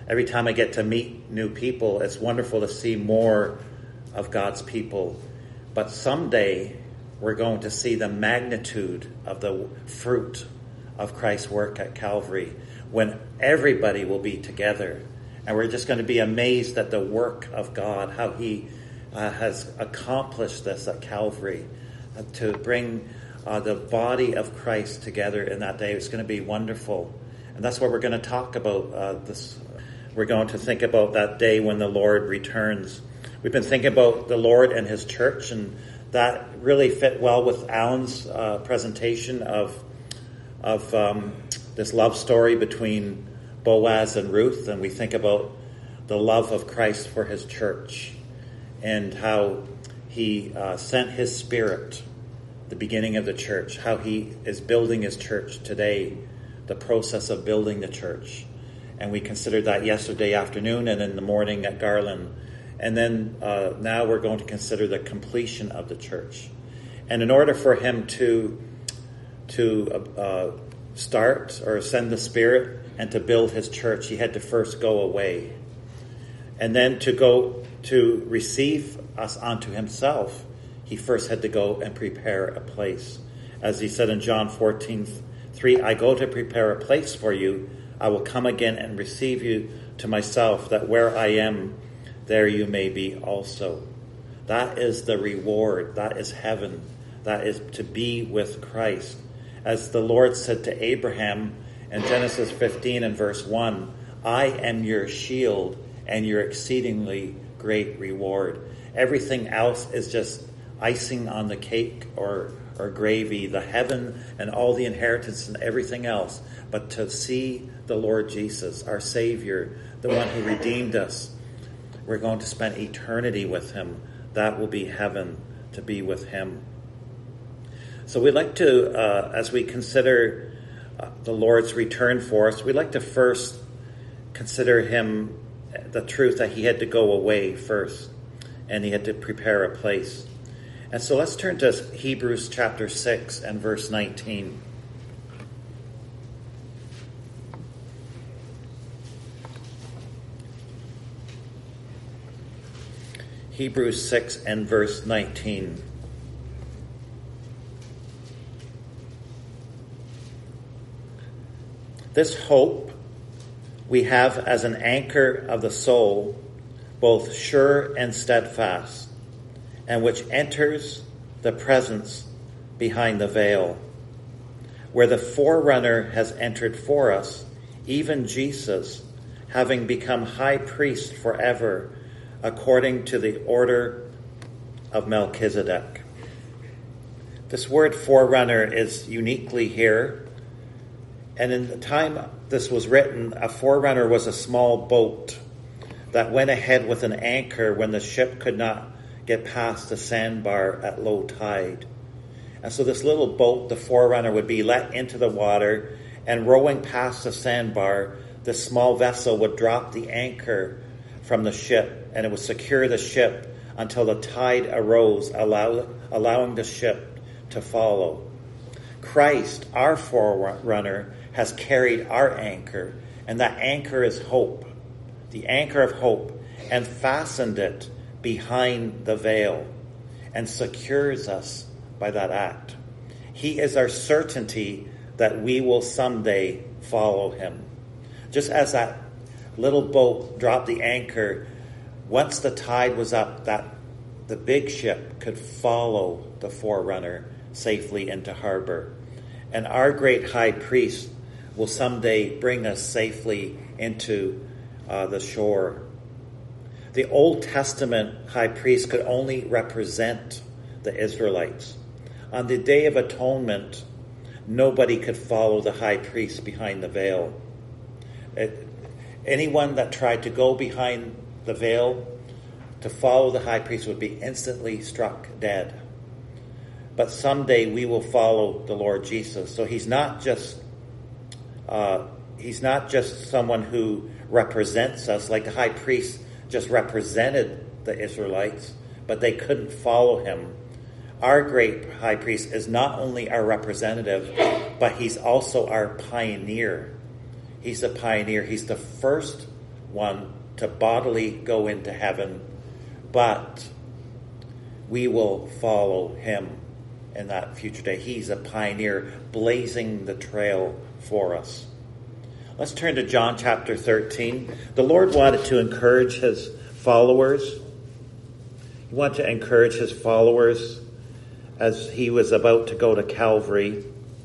Every time I get to meet new people, it's wonderful to see more of God's people. But someday we're going to see the magnitude of the fruit of Christ's work at Calvary when everybody will be together. And we're just going to be amazed at the work of God, how he has accomplished this at Calvary to bring the body of Christ together in that day. It's going to be wonderful. And that's what we're going to talk about this. We're going to think about that day when the Lord returns. We've been thinking about the Lord and his church, and that really fit well with Alan's presentation of this love story between Boaz and Ruth. And we think about the love of Christ for his church and how he sent his Spirit, the beginning of the church, how he is building his church today, the process of building the church. And we considered that yesterday afternoon and in the morning at Garland. And then now we're going to consider the completion of the church. And in order for him to start or send the Spirit and to build his church, he had to first go away. And then to go to receive us unto himself, he first had to go and prepare a place. As he said in John 14:3, I go to prepare a place for you. I will come again and receive you to myself, that where I am, there you may be also. That is the reward. That is heaven. That is to be with Christ. As the Lord said to Abraham in Genesis 15 and verse 1, I am your shield and your exceedingly great reward. Everything else is just icing on the cake or gravy, the heaven and all the inheritance and everything else. But to see the Lord Jesus, our Savior, the one who redeemed us, we're going to spend eternity with him. That will be heaven, to be with him. So we'd like to, as we consider the Lord's return for us, we'd like to first consider him, the truth that he had to go away first, and he had to prepare a place. And so let's turn to Hebrews chapter 6 and verse 19. Hebrews 6 and verse 19. This hope we have as an anchor of the soul, both sure and steadfast, and which enters the presence behind the veil, where the forerunner has entered for us, even Jesus, having become high priest forever, according to the order of Melchizedek. This word forerunner is uniquely here. And in the time this was written, a forerunner was a small boat that went ahead with an anchor when the ship could not get past the sandbar at low tide. And so this little boat, the forerunner, would be let into the water, and rowing past the sandbar, this small vessel would drop the anchor from the ship, and it would secure the ship until the tide arose, allowing the ship to follow. Christ, our forerunner, has carried our anchor, and that anchor is hope, the anchor of hope, and fastened it behind the veil and secures us by that act. He is our certainty that we will someday follow him. Just as that little boat dropped the anchor, once the tide was up, that the big ship could follow the forerunner safely into harbor. And our great high priest will someday bring us safely into the shore. The Old Testament high priest could only represent the Israelites. On the Day of Atonement, nobody could follow the high priest behind the veil. Anyone that tried to go behind the veil to follow the high priest would be instantly struck dead. But someday we will follow the Lord Jesus. So he's not just someone who represents us, like the high priest just represented the Israelites, but they couldn't follow him. Our great high priest is not only our representative, but he's also our pioneer. He's the pioneer. He's the first one to bodily go into heaven, but we will follow him in that future day. He's a pioneer blazing the trail for us. Let's turn to John chapter 13. The Lord wanted to encourage his followers. He wanted to encourage his followers as he was about to go to Calvary.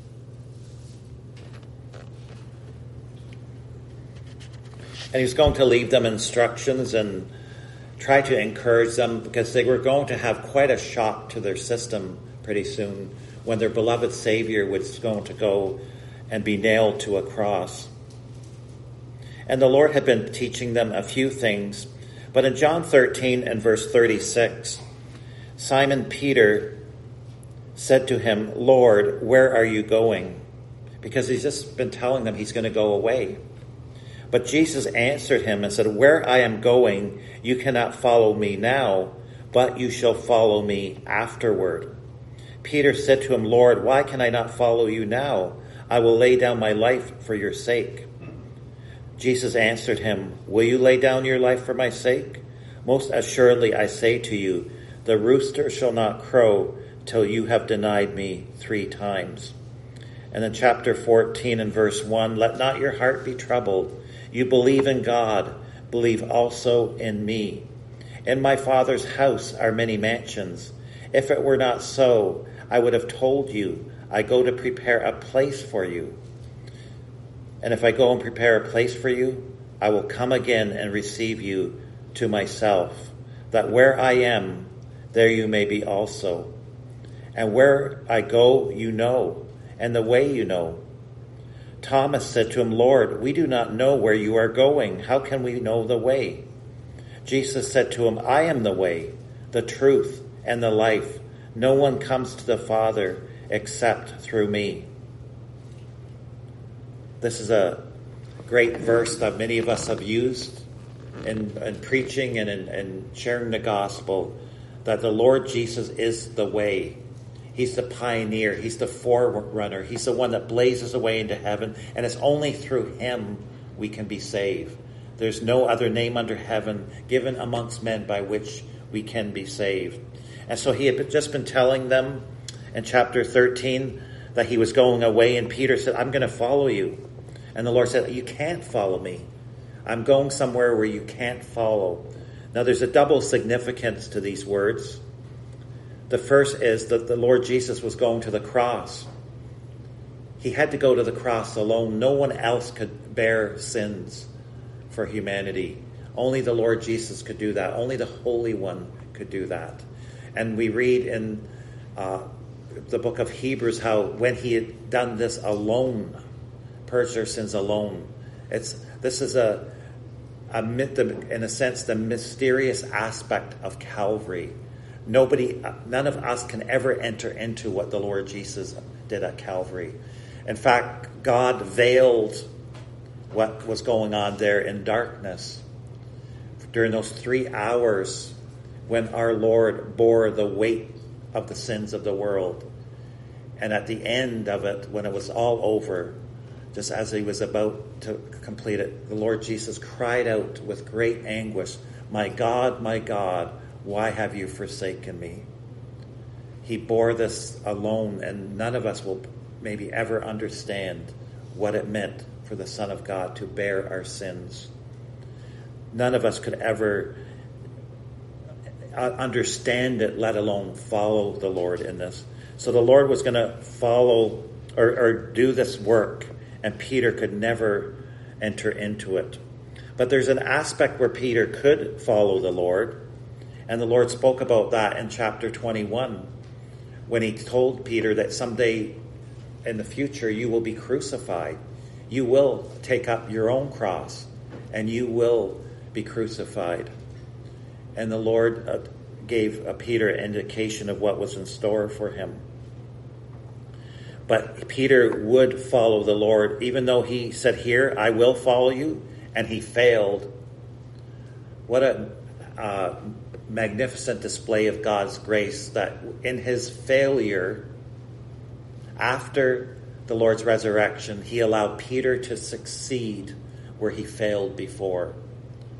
And he was going to leave them instructions and try to encourage them, because they were going to have quite a shock to their system pretty soon when their beloved Savior was going to go and be nailed to a cross. And the Lord had been teaching them a few things. But in John 13 and verse 36, Simon Peter said to him, "Lord, where are you going?" Because he's just been telling them he's going to go away. But Jesus answered him and said, "Where I am going, you cannot follow me now, but you shall follow me afterward." Peter said to him, "Lord, why can I not follow you now? I will lay down my life for your sake." Jesus answered him, "Will you lay down your life for my sake? Most assuredly I say to you, the rooster shall not crow till you have denied me 3 times. And in chapter 14 and verse 1, "Let not your heart be troubled. You believe in God, believe also in me. In my Father's house are many mansions. If it were not so, I would have told you, I go to prepare a place for you. And if I go and prepare a place for you, I will come again and receive you to myself, that where I am, there you may be also. And where I go, you know, and the way you know." Thomas said to him, "Lord, we do not know where you are going. How can we know the way?" Jesus said to him, "I am the way, the truth, and the life. No one comes to the Father except through me." This is a great verse that many of us have used in preaching and in sharing the gospel, that the Lord Jesus is the way. He's the pioneer. He's the forerunner. He's the one that blazes a way into heaven. And it's only through him we can be saved. There's no other name under heaven given amongst men by which we can be saved. And so he had just been telling them in chapter 13 that he was going away. And Peter said, "I'm going to follow you." And the Lord said, "You can't follow me. I'm going somewhere where you can't follow." Now there's a double significance to these words. The first is that the Lord Jesus was going to the cross. He had to go to the cross alone. No one else could bear sins for humanity. Only the Lord Jesus could do that. Only the Holy One could do that. And we read in the book of Hebrews how when he had done this alone, purged their sins alone. This is in a sense, the mysterious aspect of Calvary. None of us can ever enter into what the Lord Jesus did at Calvary. In fact, God veiled what was going on there in darkness during those 3 hours when our Lord bore the weight of the sins of the world. And at the end of it, when it was all over, just as he was about to complete it, the Lord Jesus cried out with great anguish, my God, why have you forsaken me?" He bore this alone, and none of us will maybe ever understand what it meant for the Son of God to bear our sins. None of us could ever understand it, let alone follow the Lord in this. So the Lord was going to follow or do this work, and Peter could never enter into it. But there's an aspect where Peter could follow the Lord, and the Lord spoke about that in chapter 21, when he told Peter that someday in the future you will be crucified. You will take up your own cross, and you will be crucified. And the Lord gave Peter an indication of what was in store for him. But Peter would follow the Lord, even though he said here, "I will follow you," and he failed. What a magnificent display of God's grace, that in his failure, after the Lord's resurrection, he allowed Peter to succeed where he failed before.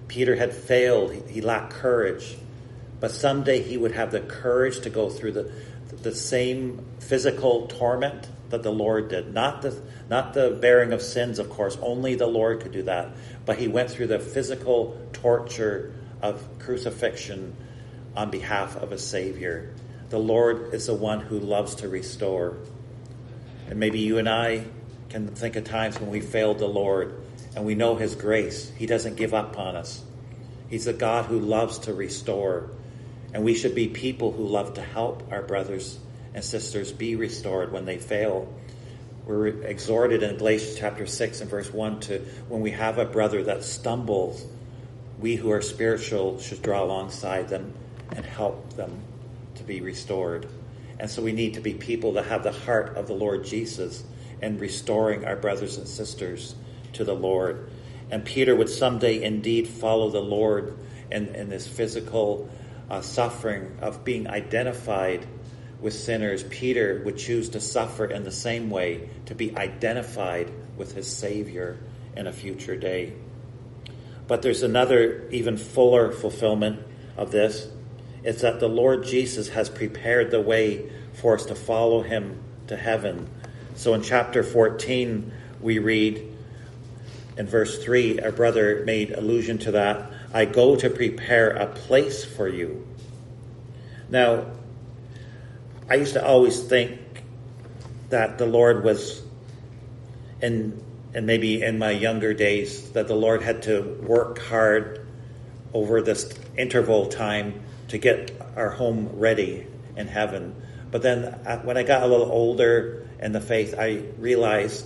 Peter had failed. He lacked courage. But someday he would have the courage to go through the same physical torment that the Lord did. Not the bearing of sins, of course. Only the Lord could do that. But he went through the physical torture of crucifixion on behalf of a Savior. The Lord is the one who loves to restore. And maybe you and I can think of times when we failed the Lord, and we know his grace. He doesn't give up on us. He's a God who loves to restore. And we should be people who love to help our brothers and sisters be restored when they fail. We're exhorted in Galatians chapter 6 and verse 1 to, when we have a brother that stumbles, we who are spiritual should draw alongside them and help them to be restored. And so we need to be people that have the heart of the Lord Jesus in restoring our brothers and sisters to the Lord. And Peter would someday indeed follow the Lord in this physical suffering of being identified with sinners. Peter would choose to suffer in the same way, to be identified with his Savior in a future day. But there's another even fuller fulfillment of this. It's that the Lord Jesus has prepared the way for us to follow him to heaven. So in chapter 14, we read in verse 3, our brother made allusion to that, I go to prepare a place for you. Now, I used to always think that the Lord was, and maybe in my younger days, that the Lord had to work hard over this interval time to get our home ready in heaven. But then when I got a little older in the faith, I realized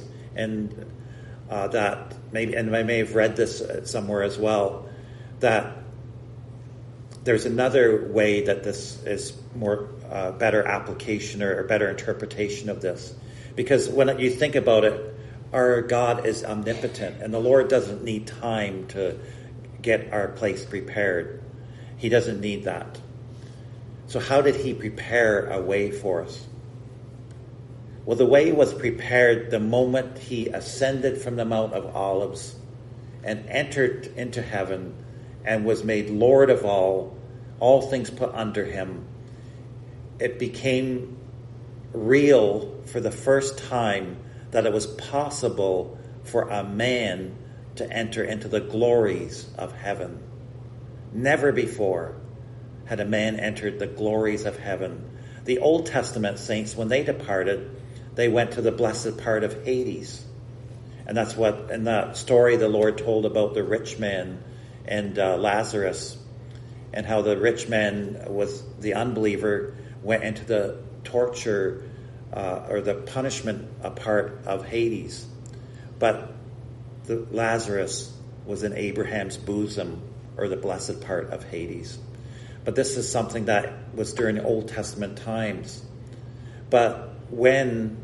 that maybe, and I may have read this somewhere as well, that there's another way that this is more better application or better interpretation of this. Because when you think about it, our God is omnipotent, and the Lord doesn't need time to get our place prepared. He doesn't need that. So how did he prepare a way for us? Well, the way was prepared the moment he ascended from the Mount of Olives and entered into heaven and was made Lord of all things put under him. It became real for the first time that it was possible for a man to enter into the glories of heaven. Never before had a man entered the glories of heaven. The Old Testament saints, when they departed, they went to the blessed part of Hades. And that's what, in that story, the Lord told about the rich man and Lazarus, and how the rich man was the unbeliever, went into the torture or the punishment part of Hades. But Lazarus was in Abraham's bosom, or the blessed part of Hades. But this is something that was during the Old Testament times. But when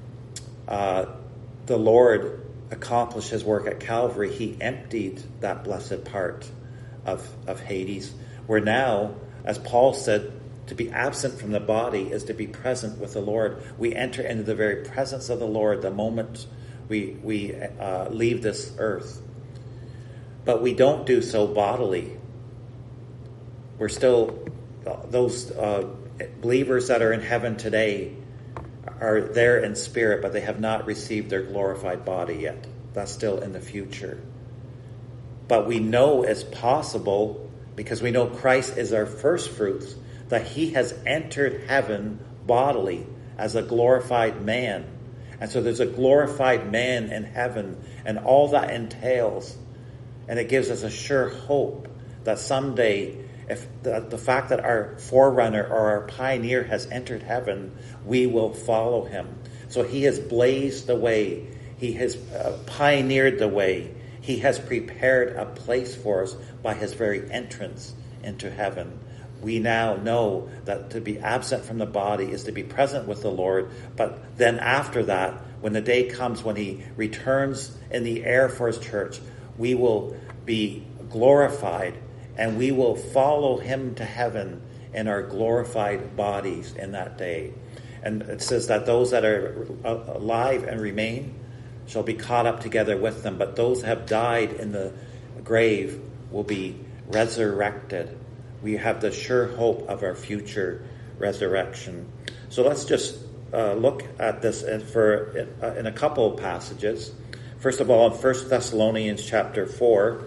the Lord accomplished his work at Calvary, he emptied that blessed part of Hades, where now, as Paul said, to be absent from the body is to be present with the Lord. We enter into the very presence of the Lord the moment we leave this earth. But we don't do so bodily. We're still, those believers that are in heaven today are there in spirit, but they have not received their glorified body yet. That's still in the future. But we know it's possible, because we know Christ is our first fruits, that he has entered heaven bodily as a glorified man. And so there's a glorified man in heaven, and all that entails. And it gives us a sure hope that someday, if the fact that our forerunner or our pioneer has entered heaven, we will follow him. So he has blazed the way. He has pioneered the way. He has prepared a place for us by his very entrance into heaven. We now know that to be absent from the body is to be present with the Lord. But then after that, when the day comes when he returns in the air for his church, we will be glorified, and we will follow him to heaven in our glorified bodies in that day. And it says that those that are alive and remain shall be caught up together with them. But those who have died in the grave will be resurrected. We have the sure hope of our future resurrection. So let's just look at this in a couple of passages. First of all, in 1 Thessalonians chapter 4,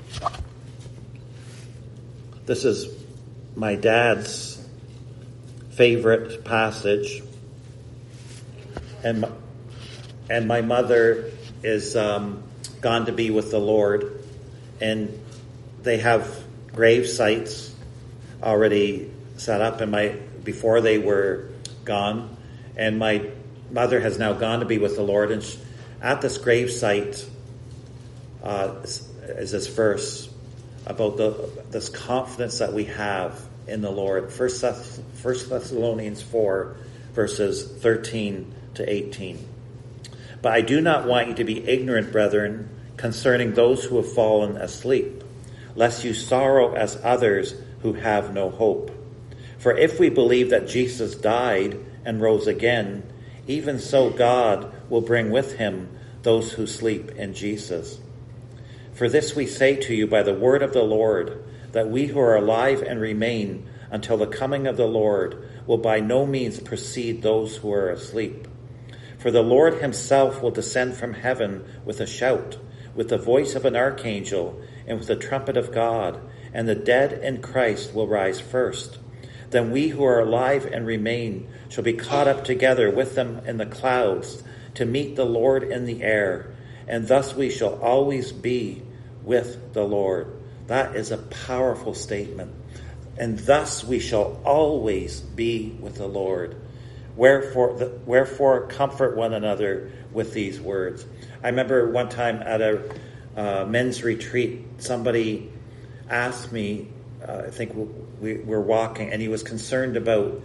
this is my dad's favorite passage, and my mother is gone to be with the Lord, and they have grave sites already set up before they were gone, and my mother has now gone to be with the Lord, and at this grave site is this verse about this confidence that we have in the Lord. 1 Thessalonians 4, verses 13 to 18. But I do not want you to be ignorant, brethren, concerning those who have fallen asleep, lest you sorrow as others who have no hope. For if we believe that Jesus died and rose again, even so God will bring with him those who sleep in Jesus. For this we say to you by the word of the Lord, that we who are alive and remain until the coming of the Lord will by no means precede those who are asleep. For the Lord himself will descend from heaven with a shout, with the voice of an archangel, and with the trumpet of God, and the dead in Christ will rise first. Then we who are alive and remain shall be caught up together with them in the clouds to meet the Lord in the air, and thus we shall always be with the Lord. That is a powerful statement. And thus we shall always be with the Lord. Wherefore comfort one another with these words. I remember one time at a men's retreat, somebody asked me, I think we were walking, and he was concerned about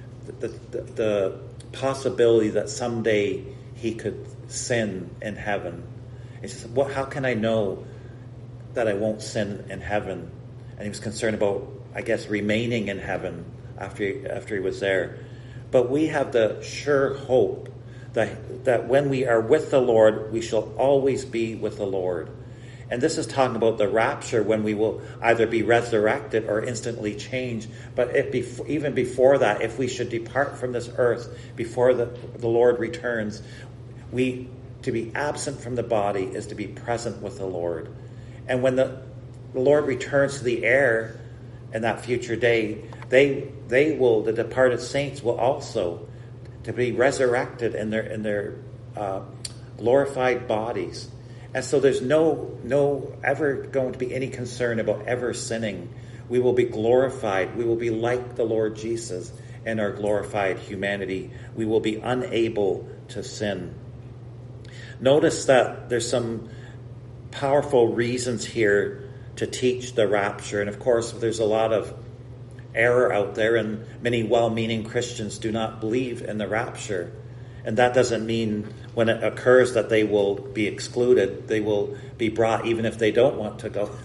the possibility that someday he could sin in heaven. He said, how can I know that I won't sin in heaven? And he was concerned about, I guess, remaining in heaven after he was there. But we have the sure hope that when we are with the Lord, we shall always be with the Lord. And this is talking about the rapture, when we will either be resurrected or instantly changed. But even before that, if we should depart from this earth before the Lord returns, to be absent from the body is to be present with the Lord. And when the Lord returns to the air in that future day, the departed saints will also to be resurrected in their glorified bodies. And so there's no ever going to be any concern about ever sinning. We will be glorified. We will be like the Lord Jesus in our glorified humanity. We will be unable to sin. Notice that there's some powerful reasons here to teach the rapture. And of course, there's a lot of error out there, and many well-meaning Christians do not believe in the rapture. And that doesn't mean when it occurs that they will be excluded. They will be brought even if they don't want to go.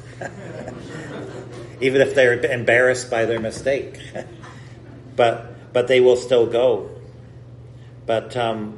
Even if they're embarrassed by their mistake. But they will still go. But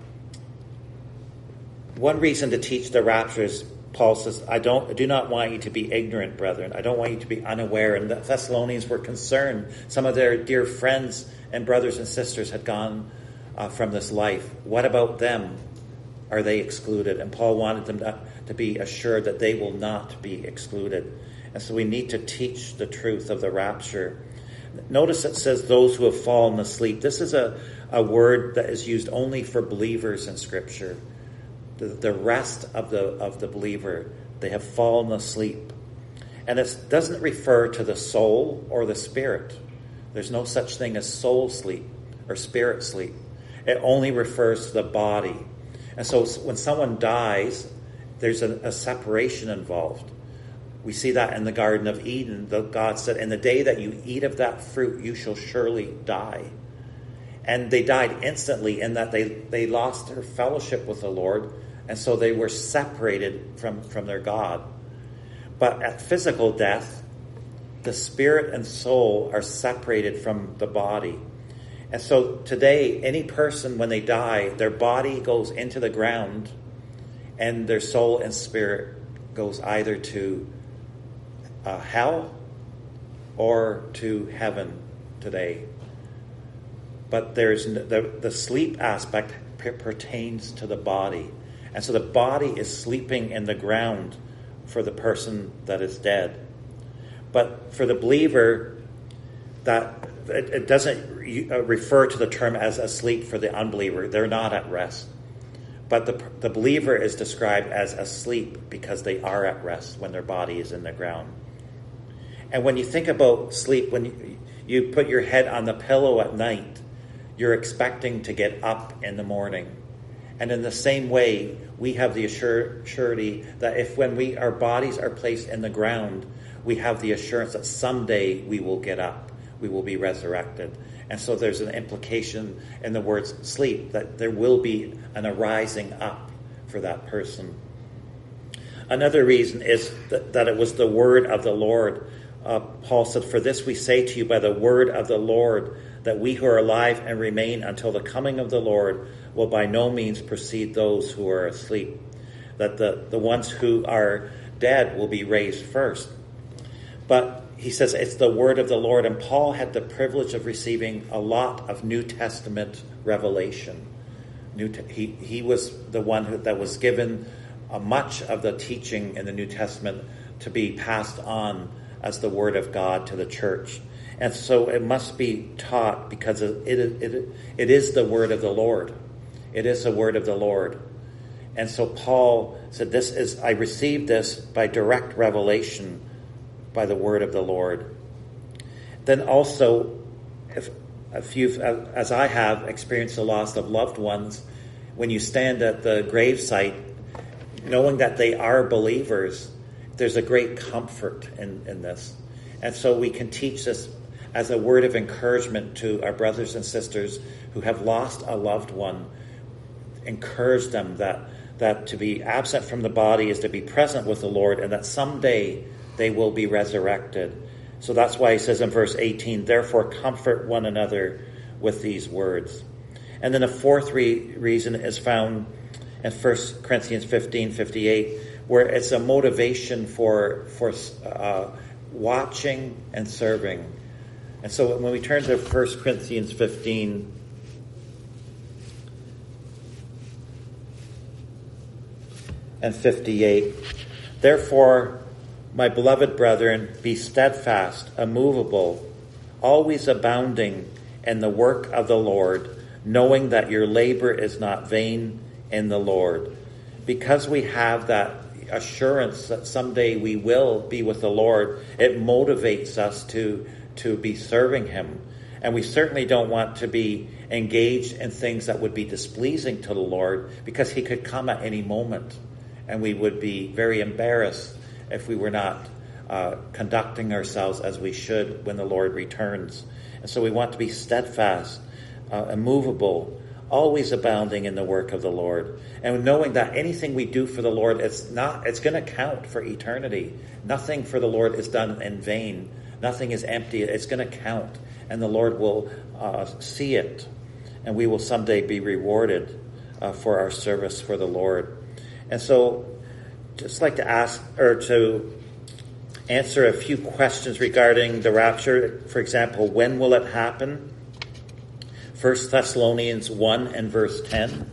one reason to teach the rapture is, Paul says, I do not want you to be ignorant, brethren. I don't want you to be unaware. And the Thessalonians were concerned. Some of their dear friends and brothers and sisters had gone from this life. What about them? Are they excluded? And Paul wanted them to be assured that they will not be excluded. And so we need to teach the truth of the rapture. Notice it says those who have fallen asleep. This is a word that is used only for believers in Scripture. The rest of the believer, they have fallen asleep. And it doesn't refer to the soul or the spirit. There's no such thing as soul sleep or spirit sleep. It only refers to the body. And so when someone dies, there's a separation involved. We see that in the Garden of Eden. God said, in the day that you eat of that fruit, you shall surely die. And they died instantly in that they lost their fellowship with the Lord. And so they were separated from their God. But at physical death, the spirit and soul are separated from the body. And so today, any person, when they die, their body goes into the ground and their soul and spirit goes either to hell or to heaven today. But there's the sleep aspect pertains to the body. And so the body is sleeping in the ground for the person that is dead. But for the believer, that it doesn't refer to the term as asleep for the unbeliever. They're not at rest. But the believer is described as asleep because they are at rest when their body is in the ground. And when you think about sleep, when you put your head on the pillow at night, you're expecting to get up in the morning. And in the same way, we have the surety that if when our bodies are placed in the ground, we have the assurance that someday we will get up, we will be resurrected. And so there's an implication in the words sleep, that there will be an arising up for that person. Another reason is that it was the word of the Lord. Paul said, "For this we say to you by the word of the Lord, that we who are alive and remain until the coming of the Lord will by no means precede those who are asleep." That the ones who are dead will be raised first. But he says it's the word of the Lord, and Paul had the privilege of receiving a lot of New Testament revelation. He was the one that was given much of the teaching in the New Testament to be passed on as the word of God to the church. And so it must be taught because it is the word of the Lord. It is the word of the Lord. And so Paul said, I received this by direct revelation by the word of the Lord. Then also, if you've, as I have, experienced the loss of loved ones, when you stand at the gravesite, knowing that they are believers, there's a great comfort in this. And so we can teach this as a word of encouragement to our brothers and sisters who have lost a loved one. Encourage them that to be absent from the body is to be present with the Lord, and that someday they will be resurrected. So that's why he says in verse 18, "Therefore comfort one another with these words." And then a fourth reason is found in 1 Corinthians 15:58, where it's a motivation for watching and serving. And so when we turn to 1 Corinthians 15, and 58, "Therefore, my beloved brethren, be steadfast, immovable, always abounding in the work of the Lord, knowing that your labor is not vain in the Lord." Because we have that assurance that someday we will be with the Lord, it motivates us to be serving him. And we certainly don't want to be engaged in things that would be displeasing to the Lord, because he could come at any moment. And we would be very embarrassed if we were not conducting ourselves as we should when the Lord returns. And so we want to be steadfast, immovable, always abounding in the work of the Lord. And knowing that anything we do for the Lord, it's going to count for eternity. Nothing for the Lord is done in vain. Nothing is empty. It's going to count. And the Lord will see it. And we will someday be rewarded for our service for the Lord. And so, just like to ask or to answer a few questions regarding the rapture. For example, when will it happen? 1 Thessalonians 1 and verse 10.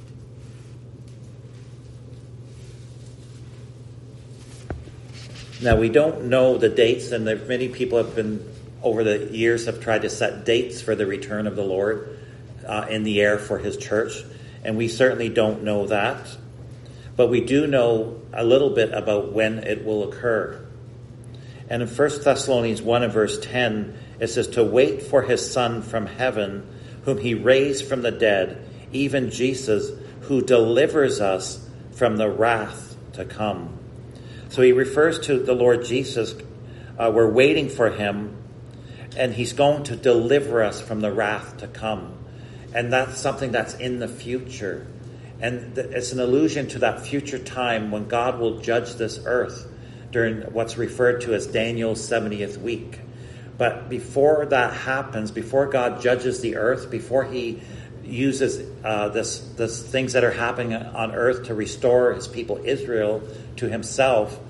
Now, we don't know the dates, and many people have been, over the years, have tried to set dates for the return of the Lord in the air for his church. And we certainly don't know that. But we do know a little bit about when it will occur. And in 1 Thessalonians 1 and verse 10, it says, "To wait for his Son from heaven, whom he raised from the dead, even Jesus, who delivers us from the wrath to come." So he refers to the Lord Jesus. We're waiting for him, and he's going to deliver us from the wrath to come. And that's something that's in the future. And it's an allusion to that future time when God will judge this earth during what's referred to as Daniel's 70th week. But before that happens, before God judges the earth, before he uses this things that are happening on earth to restore his people Israel to himself,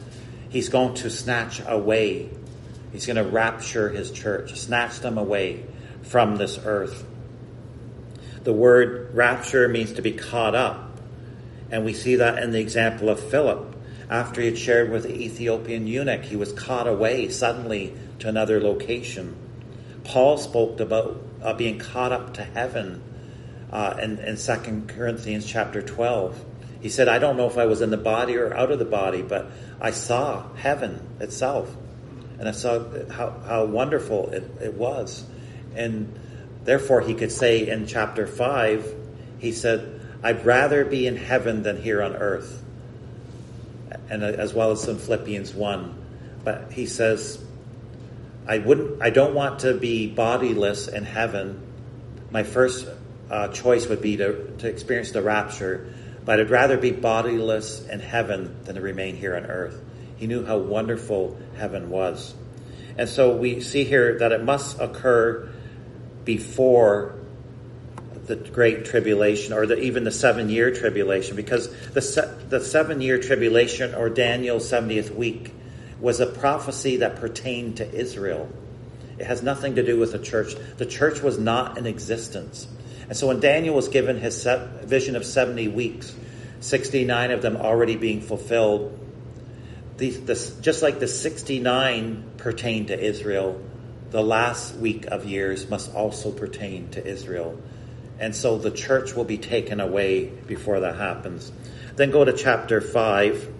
He's going to snatch away. He's going to rapture his church, snatch them away from this earth. The word rapture means to be caught up. And we see that in the example of Philip. After he had shared with the Ethiopian eunuch, he was caught away suddenly to another location. Paul spoke about being caught up to heaven in 2 Corinthians chapter 12. He said, I don't know if I was in the body or out of the body, but I saw heaven itself. And I saw how wonderful it was. And therefore he could say in chapter 5, he said, I'd rather be in heaven than here on earth. And as well as in Philippians 1. But he says, I don't want to be bodiless in heaven. My first choice would be to experience the rapture. But I'd rather be bodiless in heaven than to remain here on earth. He knew how wonderful heaven was. And so we see here that it must occur before the Great Tribulation, or even the 7-year tribulation, because the 7-year tribulation, or Daniel's 70th week, was a prophecy that pertained to Israel. It has nothing to do with the church. The church was not in existence. And so when Daniel was given his vision of 70 weeks, 69 of them already being fulfilled, just like the 69 pertained to Israel, the last week of years must also pertain to Israel. And so the church will be taken away before that happens. Then go to chapter 5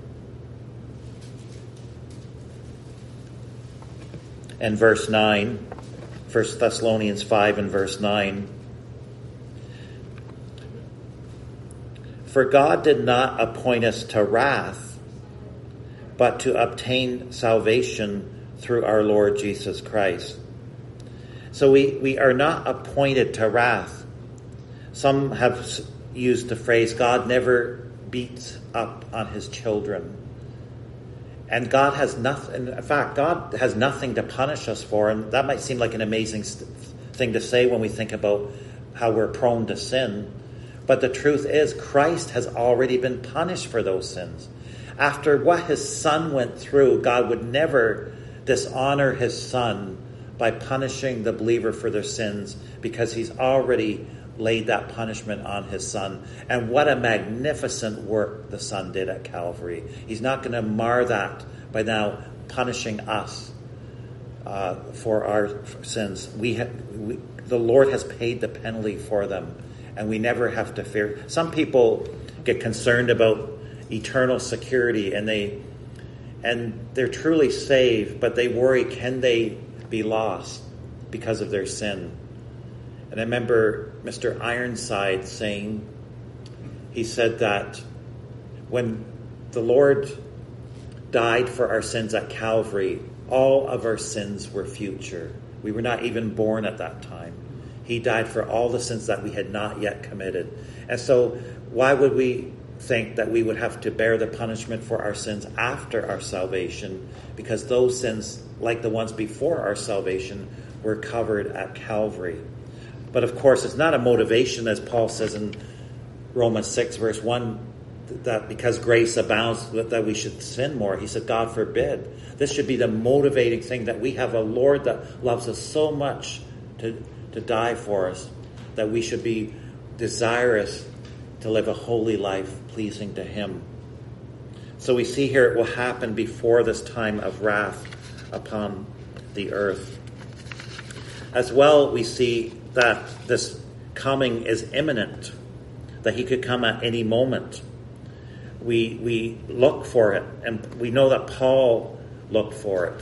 and verse 9. 1 Thessalonians 5 and verse 9. For God did not appoint us to wrath, but to obtain salvation through our Lord Jesus Christ. So we are not appointed to wrath. Some have used the phrase, God never beats up on his children. And God has nothing, in fact, God has nothing to punish us for. And that might seem like an amazing thing to say when we think about how we're prone to sin. But the truth is, Christ has already been punished for those sins. After what his son went through, God would never dishonor his son by punishing the believer for their sins, because he's already laid that punishment on his son. And what a magnificent work the son did at Calvary. He's not going to mar that by now punishing us for our sins. The Lord has paid the penalty for them, and we never have to fear. Some people get concerned about eternal security, and they're truly saved, but they worry, can they be lost because of their sin? And I remember Mr. Ironside saying, he said that when the Lord died for our sins at Calvary, all of our sins were future. We were not even born at that time. He died for all the sins that we had not yet committed. And so why would we think that we would have to bear the punishment for our sins after our salvation? Because those sins, like the ones before our salvation, were covered at Calvary. But of course, it's not a motivation, as Paul says in Romans 6, verse 1, that because grace abounds, that we should sin more. He said, God forbid. This should be the motivating thing, that we have a Lord that loves us so much to die for us, that we should be desirous to live a holy life pleasing to him. So we see here it will happen before this time of wrath upon the earth. As well, we see that this coming is imminent, that he could come at any moment. We look for it, and we know that Paul looked for it.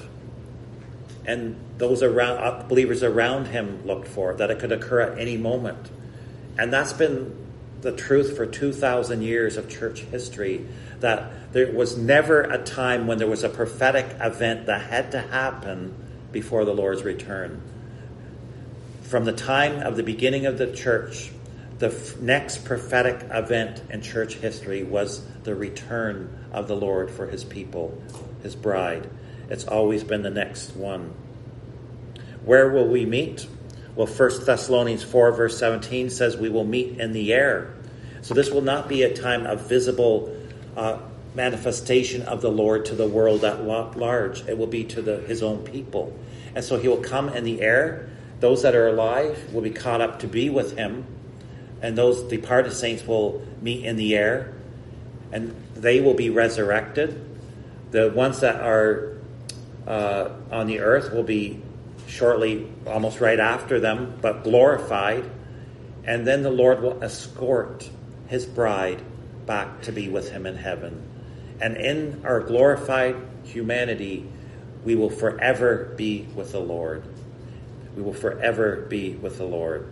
And those believers around him looked for it, that it could occur at any moment. And that's been the truth for 2,000 years of church history, that there was never a time when there was a prophetic event that had to happen before the Lord's return. From the time of the beginning of the church, the next prophetic event in church history was the return of the Lord for his people, his bride. It's always been the next one. Where will we meet? Well, 1 Thessalonians 4 verse 17 says we will meet in the air. So this will not be a time of visible manifestation of the Lord to the world at large. It will be to his own people. And so he will come in the air. Those that are alive will be caught up to be with him. And those departed saints will meet in the air. And they will be resurrected. The ones that are on the earth will be shortly, almost right after them, but glorified. And then the Lord will escort his bride back to be with him in heaven. And in our glorified humanity, we will forever be with the Lord. We will forever be with the Lord.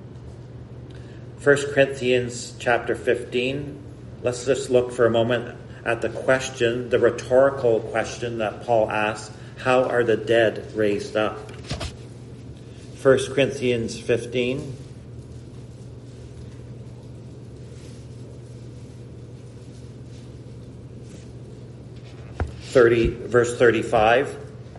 1 Corinthians chapter 15. Let's just look for a moment at the question, the rhetorical question that Paul asks, how are the dead raised up? 1 Corinthians 15. Verse 35.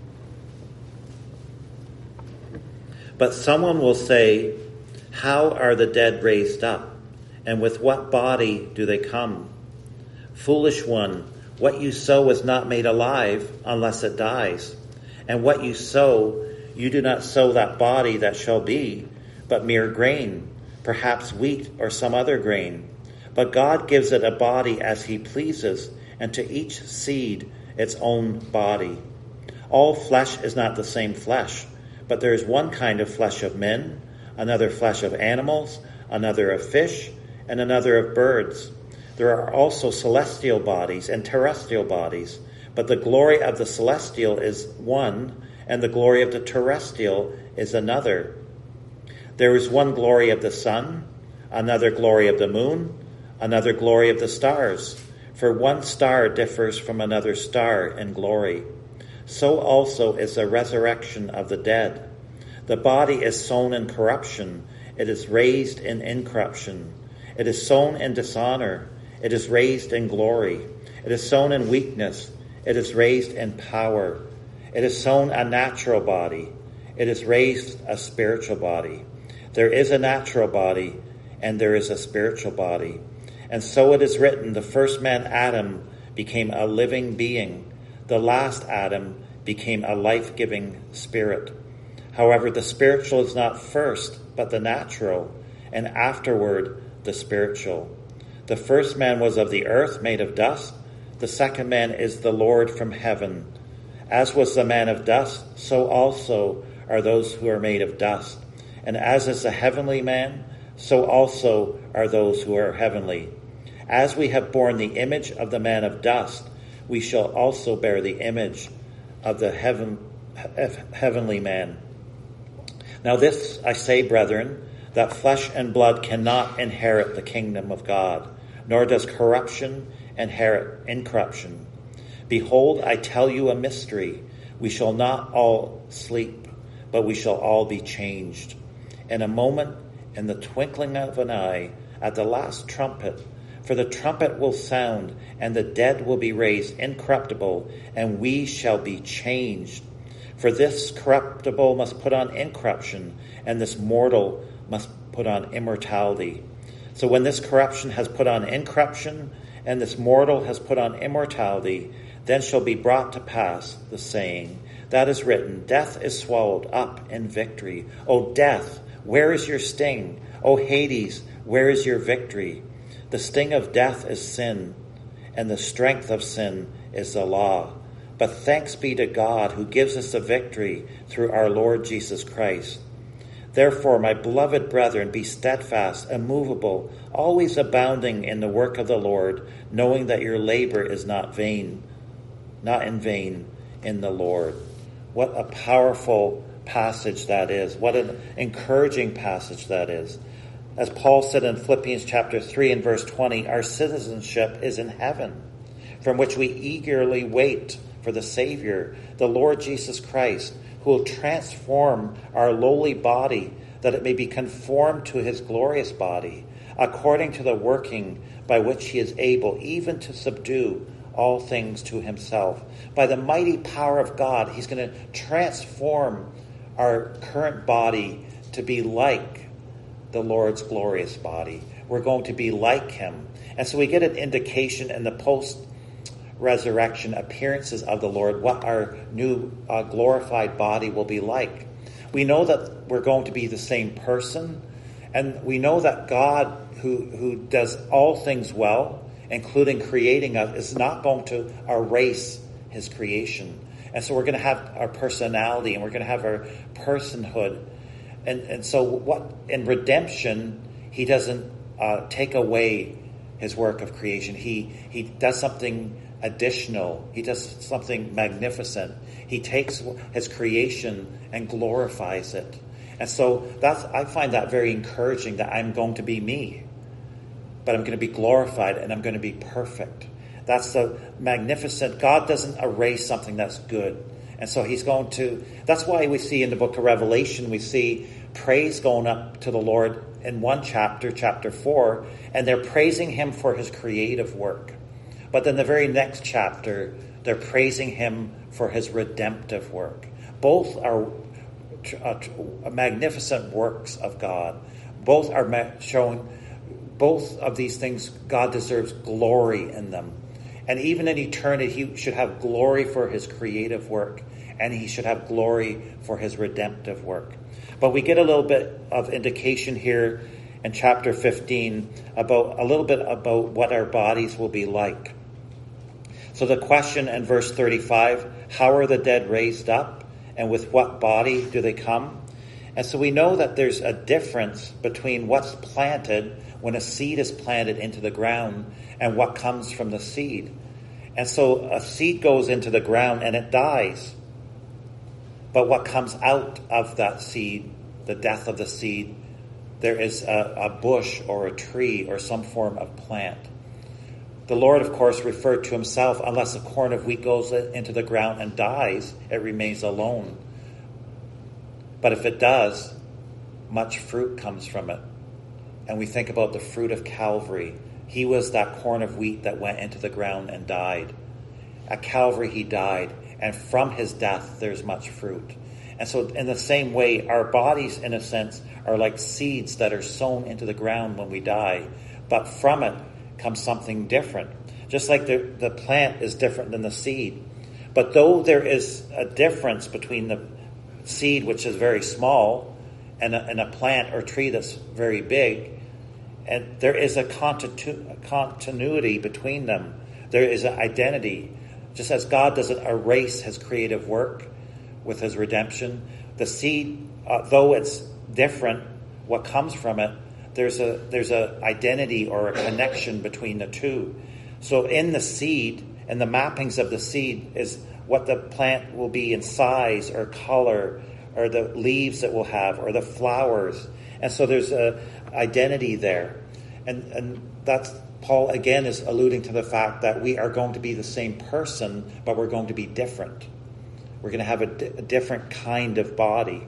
But someone will say, how are the dead raised up? And with what body do they come? Foolish one, what you sow is not made alive unless it dies. And what you sow, you do not sow that body that shall be, but mere grain, perhaps wheat or some other grain. But God gives it a body as he pleases, and to each seed its own body. All flesh is not the same flesh, but there is one kind of flesh of men, another flesh of animals, another of fish, and another of birds. There are also celestial bodies and terrestrial bodies, but the glory of the celestial is one, and the glory of the terrestrial is another. There is one glory of the sun, another glory of the moon, another glory of the stars. For one star differs from another star in glory. So also is the resurrection of the dead. The body is sown in corruption. It is raised in incorruption. It is sown in dishonor. It is raised in glory. It is sown in weakness. It is raised in power. It is sown a natural body. It is raised a spiritual body. There is a natural body, and there is a spiritual body. And so it is written, the first man, Adam, became a living being. The last Adam became a life-giving spirit. However, the spiritual is not first, but the natural, and afterward the spiritual. The first man was of the earth, made of dust. The second man is the Lord from heaven. As was the man of dust, so also are those who are made of dust. And as is the heavenly man, so also are those who are heavenly. As we have borne the image of the man of dust, we shall also bear the image of the heavenly man. Now this I say, brethren, that flesh and blood cannot inherit the kingdom of God, nor does corruption inherit incorruption. Behold, I tell you a mystery. We shall not all sleep, but we shall all be changed. In a moment, in the twinkling of an eye, at the last trumpet. For the trumpet will sound, and the dead will be raised incorruptible, and we shall be changed. For this corruptible must put on incorruption, and this mortal must put on immortality. So when this corruption has put on incorruption, and this mortal has put on immortality, then shall be brought to pass the saying that is written, death is swallowed up in victory. O death, where is your sting? O Hades, where is your victory? The sting of death is sin, and the strength of sin is the law. But thanks be to God who gives us the victory through our Lord Jesus Christ. Therefore, my beloved brethren, be steadfast, immovable, always abounding in the work of the Lord, knowing that your labor is not in vain in the Lord. What a powerful passage that is. What an encouraging passage that is. As Paul said in Philippians chapter 3 and verse 20, our citizenship is in heaven, from which we eagerly wait for the Savior, the Lord Jesus Christ, who will transform our lowly body, that it may be conformed to his glorious body, according to the working by which he is able even to subdue all things to himself. By the mighty power of God, he's going to transform our current body to be like the Lord's glorious body. We're going to be like him. And so we get an indication in the resurrection appearances of the Lord, what our new glorified body will be like. We know that we're going to be the same person, and we know that God, who does all things well, including creating us, is not going to erase his creation. And so we're going to have our personality, and we're going to have our personhood. And so what in redemption, he doesn't take away his work of creation. He does something additional. He does something magnificent. He takes his creation and glorifies it. And so I find that very encouraging, that I'm going to be me, but I'm going to be glorified and I'm going to be perfect. That's the magnificent. God doesn't erase something that's good. And so he's going to, that's why we see in the book of Revelation, we see praise going up to the Lord in one chapter, chapter 4, and they're praising him for his creative work. But then the very next chapter, they're praising him for his redemptive work. Both are magnificent works of God. Both are showing, both of these things, God deserves glory in them. And even in eternity, he should have glory for his creative work, and he should have glory for his redemptive work. But we get a little bit of indication here in chapter 15 about a little bit about what our bodies will be like. So the question in verse 35, how are the dead raised up, and with what body do they come? And so we know that there's a difference between what's planted when a seed is planted into the ground and what comes from the seed. And so a seed goes into the ground and it dies. But what comes out of that seed, the death of the seed, there is a bush or a tree or some form of plant. The Lord, of course, referred to himself, unless a corn of wheat goes into the ground and dies, it remains alone. But if it does, much fruit comes from it. And we think about the fruit of Calvary. He was that corn of wheat that went into the ground and died. At Calvary, he died. And from his death, there's much fruit. And so in the same way, our bodies, in a sense, are like seeds that are sown into the ground when we die. But from it comes something different. Just like the plant is different than the seed. But though there is a difference between the seed, which is very small, and a plant or tree that's very big, and there is a continuity between them. There is an identity. Just as God doesn't erase his creative work with his redemption, the seed, though it's different, what comes from it, there's a identity or a connection between the two. So in the seed, and the mappings of the seed is what the plant will be in size or color, or the leaves it will have, or the flowers. And so there's a identity there. And that's, Paul again is alluding to the fact that we are going to be the same person, but we're going to be different. We're going to have a different kind of body.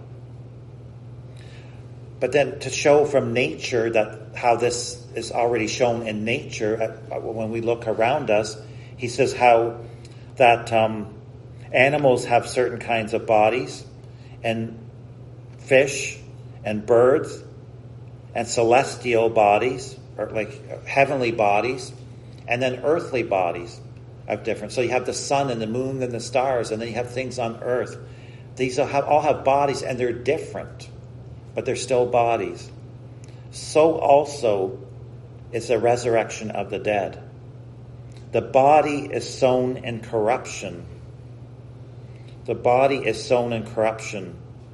But then to show from nature that how this is already shown in nature, when we look around us, he says how that animals have certain kinds of bodies, and fish and birds and celestial bodies, or like heavenly bodies, and then earthly bodies are different. So you have the sun and the moon and the stars, and then you have things on earth. These all have bodies, and they're different, but they're still bodies. So also is the resurrection of the dead. The body is sown in corruption. The body is sown in corruption.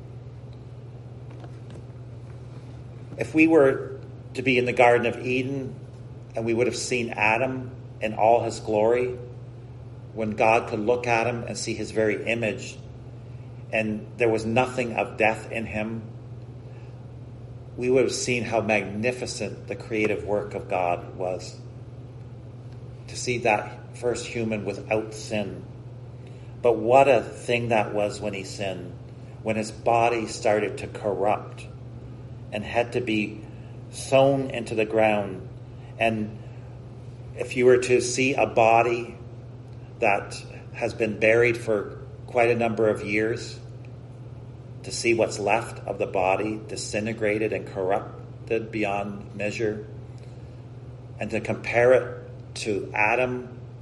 If we were to be in the Garden of Eden and we would have seen Adam in all his glory, when God could look at him and see his very image, and there was nothing of death in him, we would have seen how magnificent the creative work of God was. To see that first human without sin. But what a thing that was when he sinned, when his body started to corrupt and had to be sown into the ground. And if you were to see a body that has been buried for quite a number of years, to see what's left of the body disintegrated and corrupted beyond measure, and to compare it to Adam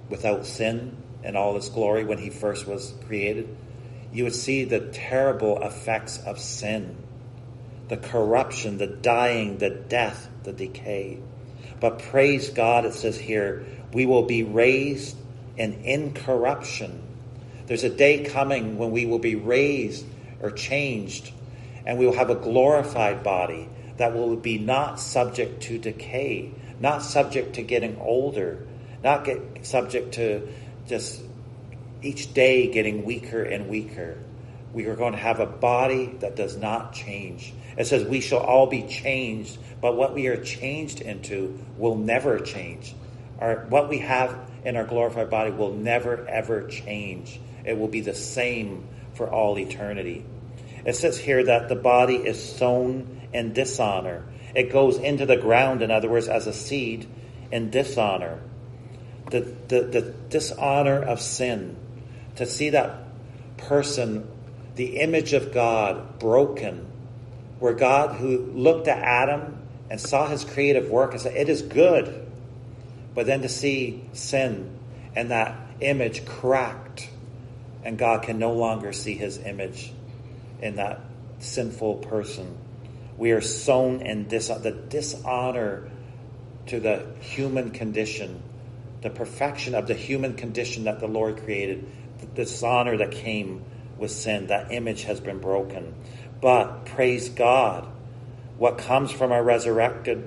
without sin in all its glory when he first was created, you would see the terrible effects of sin, the corruption, the dying, the death, the decay. But praise God, it says here, we will be raised in incorruption. There's a day coming when we will be raised or changed, and we will have a glorified body that will be not subject to decay, not subject to getting older, not get subject to just each day getting weaker and weaker. We are going to have a body that does not change. It says we shall all be changed, but what we are changed into will never change. What we have in our glorified body will never, ever change. It will be the same for all eternity. It says here that the body is sown in dishonor. It goes into the ground, in other words, as a seed in dishonor. The dishonor of sin. To see that person, the image of God, broken. Where God, who looked at Adam and saw his creative work and said, it is good. But then to see sin and that image cracked, and God can no longer see his image in that sinful person. We are sown in the dishonor to the human condition, the perfection of the human condition that the Lord created, the dishonor that came with sin. That image has been broken. But praise God, what comes from our resurrection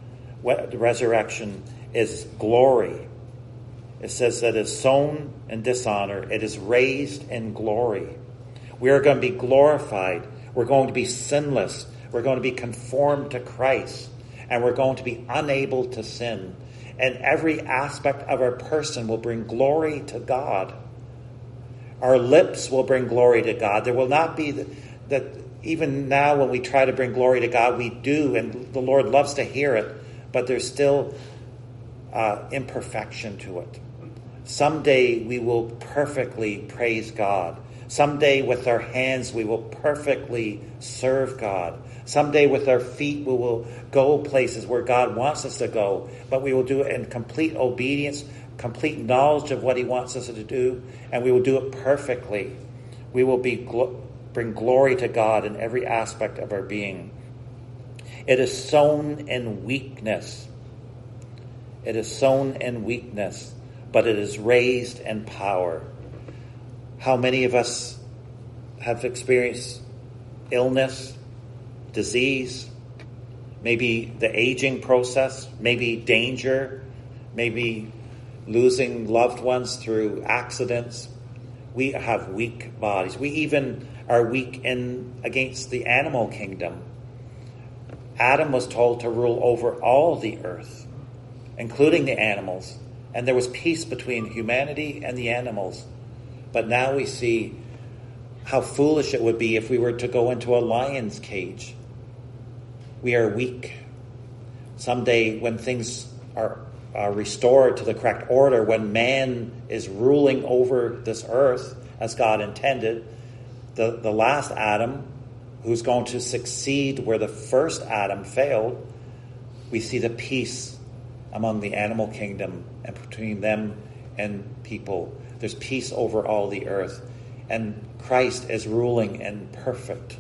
is glory. It says that it's sown in dishonor, it is raised in glory. We are going to be glorified. We're going to be sinless. We're going to be conformed to Christ. And we're going to be unable to sin. And every aspect of our person will bring glory to God. Our lips will bring glory to God. There will not be that even now when we try to bring glory to God, we do, and the Lord loves to hear it, but there's still imperfection to it. Someday we will perfectly praise God. Someday with our hands we will perfectly serve God. Someday with our feet we will go places where God wants us to go, but we will do it in complete obedience, complete knowledge of what he wants us to do, and we will do it perfectly. We will bring glory to God in every aspect of our being. It is sown in weakness. It is sown in weakness, but it is raised in power. How many of us have experienced illness, disease, maybe the aging process, maybe danger, maybe losing loved ones through accidents? We have weak bodies. We even are weak against the animal kingdom. Adam was told to rule over all the earth, including the animals. And there was peace between humanity and the animals. But now we see how foolish it would be if we were to go into a lion's cage. We are weak. Someday when things are restored to the correct order, when man is ruling over this earth as God intended, the last Adam, who's going to succeed where the first Adam failed, we see the peace among the animal kingdom and between them and people. There's peace over all the earth. And Christ is ruling in perfect,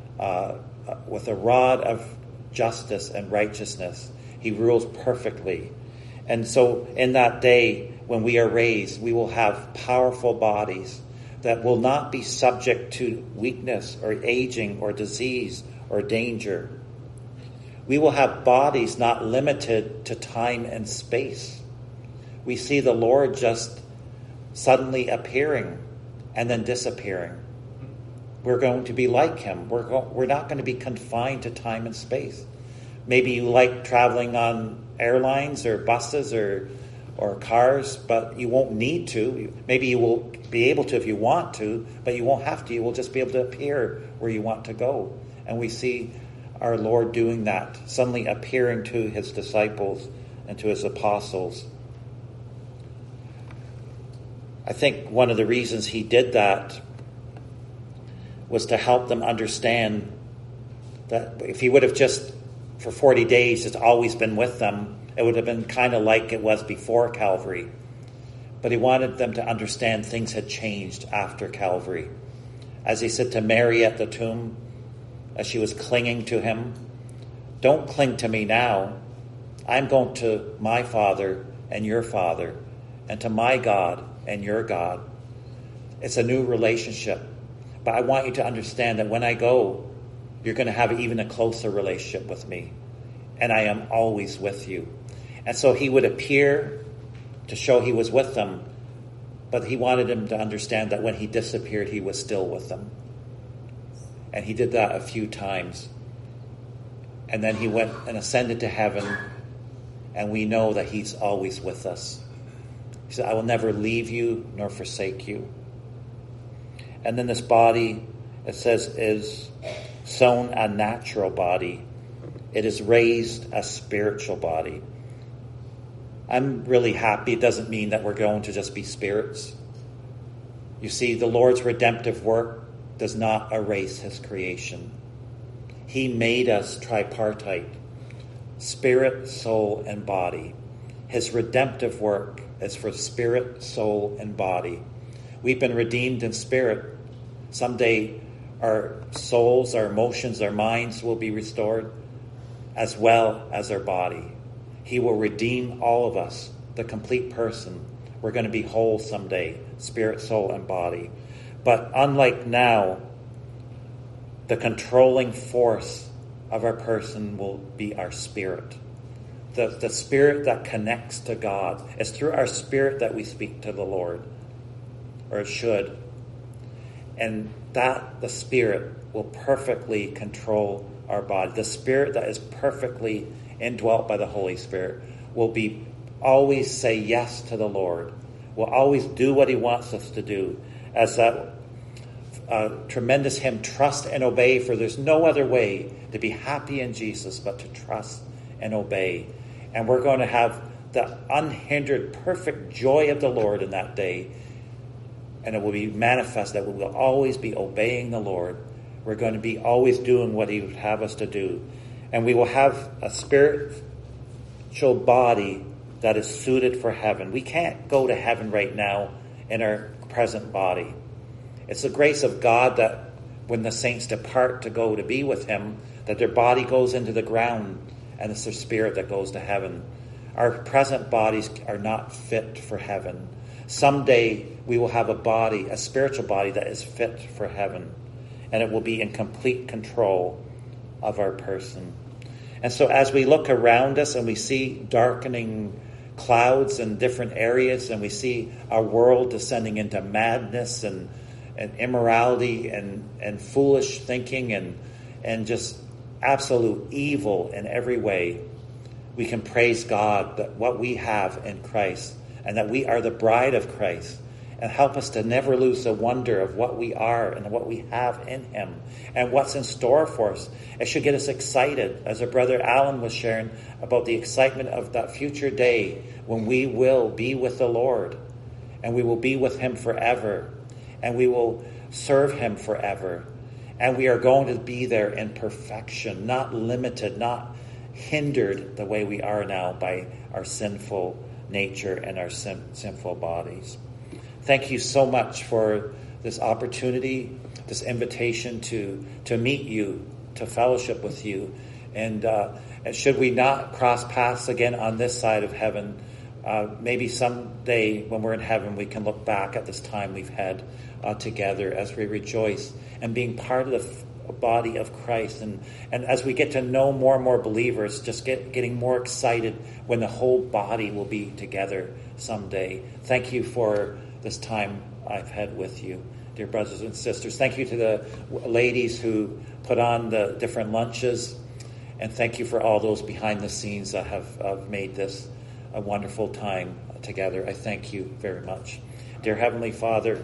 with a rod of justice and righteousness. He rules perfectly. And so in that day, when we are raised, we will have powerful bodies that will not be subject to weakness or aging or disease or danger. We will have bodies not limited to time and space. We see the Lord just suddenly appearing and then disappearing. We're going to be like him. We're not going to be confined to time and space. Maybe you like traveling on airlines or buses or cars, but you won't need to. Maybe you will be able to if you want to, but you won't have to. You will just be able to appear where you want to go. And we see our Lord doing that, suddenly appearing to his disciples and to his apostles. I think one of the reasons he did that was to help them understand that if he would have just, for 40 days, just always been with them, it would have been kind of like it was before Calvary. But he wanted them to understand things had changed after Calvary. As he said to Mary at the tomb, as she was clinging to him, "Don't cling to me now. I'm going to my Father and your Father, and to my God and your God." It's a new relationship. But I want you to understand that when I go, you're going to have even a closer relationship with me. And I am always with you. And so he would appear to show he was with them, but he wanted them to understand that when he disappeared, he was still with them. And he did that a few times. And then he went and ascended to heaven, and we know that he's always with us. He said, "I will never leave you nor forsake you." And then this body, it says, is sown a natural body. It is raised a spiritual body. I'm really happy. It doesn't mean that we're going to just be spirits. You see, the Lord's redemptive work does not erase his creation. He made us tripartite, spirit, soul, and body. His redemptive work is for spirit, soul, and body. We've been redeemed in spirit. Someday our souls, our emotions, our minds will be restored, as well as our body. He will redeem all of us, the complete person. We're going to be whole someday, spirit, soul, and body. But unlike now, the controlling force of our person will be our spirit. The spirit that connects to God. It's through our spirit that we speak to the Lord, or it should. And that the spirit will perfectly control our body. The spirit that is perfectly indwelt by the Holy Spirit will be always say yes to the Lord, will always do what he wants us to do. As that tremendous hymn, "Trust and Obey," for there's no other way to be happy in Jesus but to trust and obey. And we're going to have the unhindered, perfect joy of the Lord in that day. And it will be manifest that we will always be obeying the Lord. We're going to be always doing what he would have us to do. And we will have a spiritual body that is suited for heaven. We can't go to heaven right now in our present body. It's the grace of God that when the saints depart to go to be with him, that their body goes into the ground and it's their spirit that goes to heaven. Our present bodies are not fit for heaven. Someday we will have a body, a spiritual body that is fit for heaven, and it will be in complete control of our person. And so as we look around us and we see darkening clouds in different areas, and we see our world descending into madness and immorality and foolish thinking and just absolute evil in every way, we can praise God that what we have in Christ, and that we are the bride of Christ, and help us to never lose the wonder of what we are and what we have in him and what's in store for us. It should get us excited, as our brother Alan was sharing about the excitement of that future day when we will be with the Lord, and we will be with him forever, and we will serve him forever. And we are going to be there in perfection, not limited, not hindered the way we are now by our sinful nature and our sinful bodies. Thank you so much for this opportunity, this invitation to meet you, to fellowship with you. And should we not cross paths again on this side of heaven, maybe someday when we're in heaven we can look back at this time we've had together as we rejoice and being part of the body of Christ. And as we get to know more and more believers, just getting more excited when the whole body will be together someday. Thank you for this time I've had with you, dear brothers and sisters. Thank you to the ladies who put on the different lunches. And thank you for all those behind the scenes that have made this a wonderful time together. I thank you very much. Dear Heavenly Father,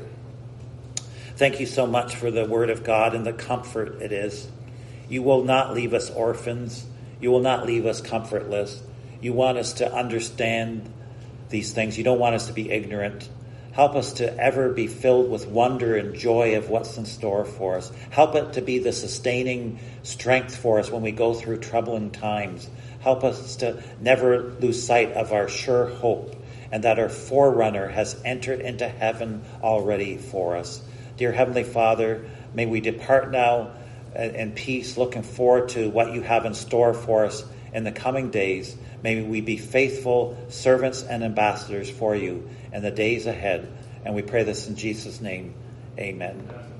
thank you so much for the Word of God and the comfort it is. You will not leave us orphans. You will not leave us comfortless. You want us to understand these things. You don't want us to be ignorant. Help us to ever be filled with wonder and joy of what's in store for us. Help it to be the sustaining strength for us when we go through troubling times. Help us to never lose sight of our sure hope and that our forerunner has entered into heaven already for us. Dear Heavenly Father, may we depart now in peace, looking forward to what you have in store for us in the coming days. May we be faithful servants and ambassadors for you in the days ahead. And we pray this in Jesus' name. Amen.